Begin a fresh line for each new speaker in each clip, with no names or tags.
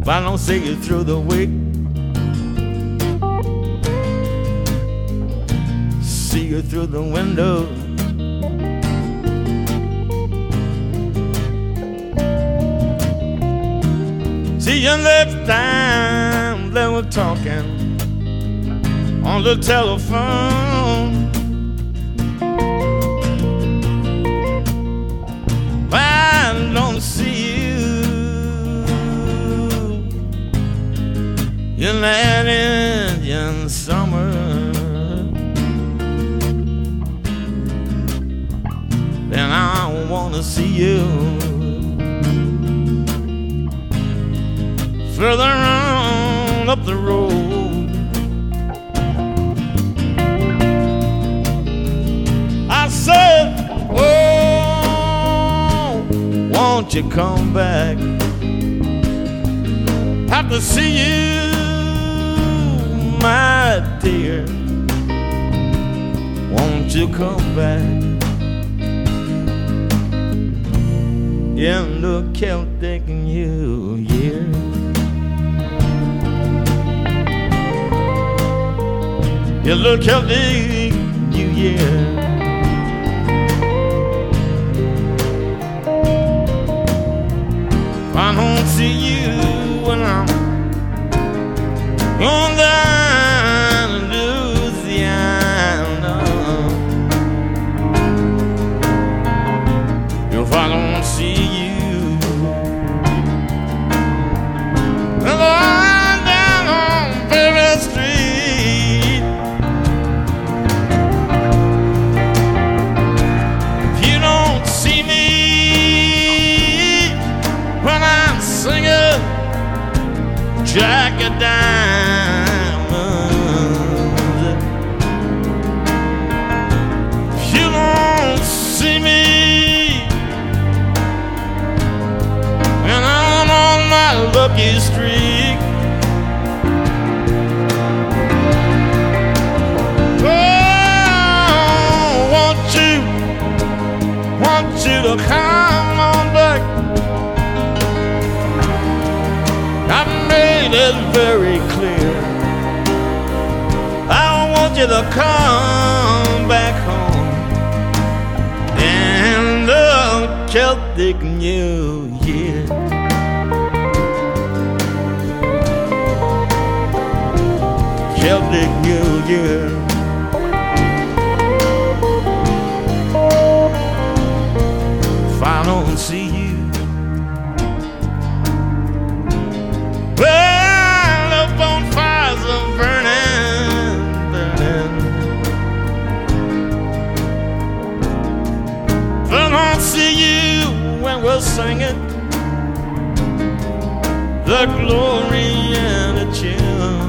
I don't see you through the week. See you through the window. See you next time they were talking on the telephone. I don't see you in that Indian summer. Then I wanna see you further on up the road. I said, oh, won't you come back? Have to see you, my dear. Won't you come back? In the Celtic New Year. In the Celtic New Year. I don't see you when I'm on down in Louisiana. If I don't see you down on Perry Street, if you don't see me when I'm singing Jack of Diamonds, if you don't see me when I'm on my lucky streak, oh, want you to come on back. I made it very clear. I want you to come back home in the Celtic New Year. Celtic New Year. If I don't see you, well, the bonfires are burning, burning. If I don't see you when we're singing the glory and the chill,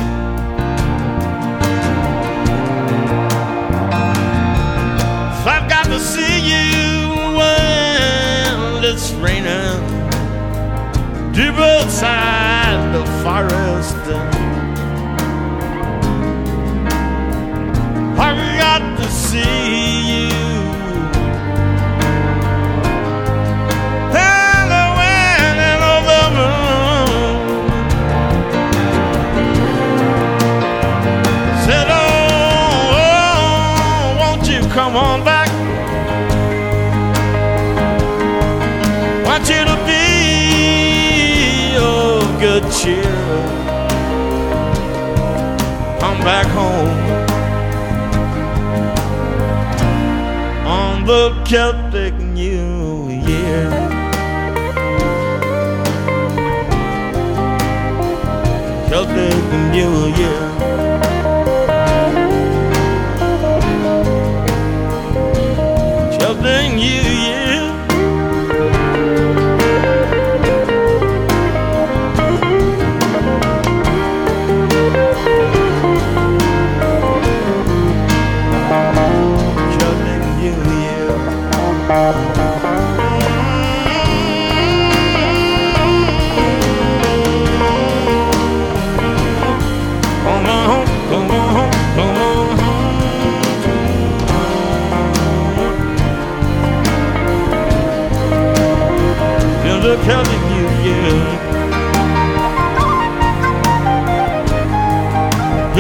if I've got to see you when it's raining deep outside the forest, I've got to see you and the wind and of the moon. Said, oh, won't you come on back? Want you to be of good cheer. Come back home on the Celtic New Year. Celtic New Year. Celtic New Year.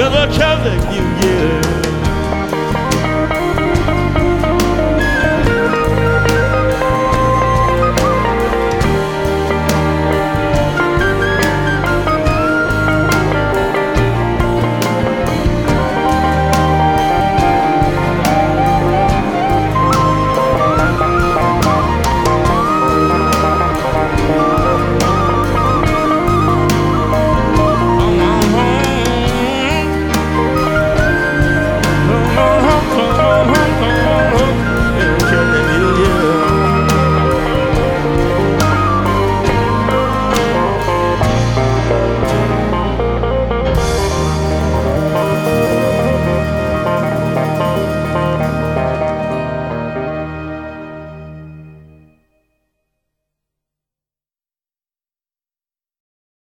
the Celtic New Year.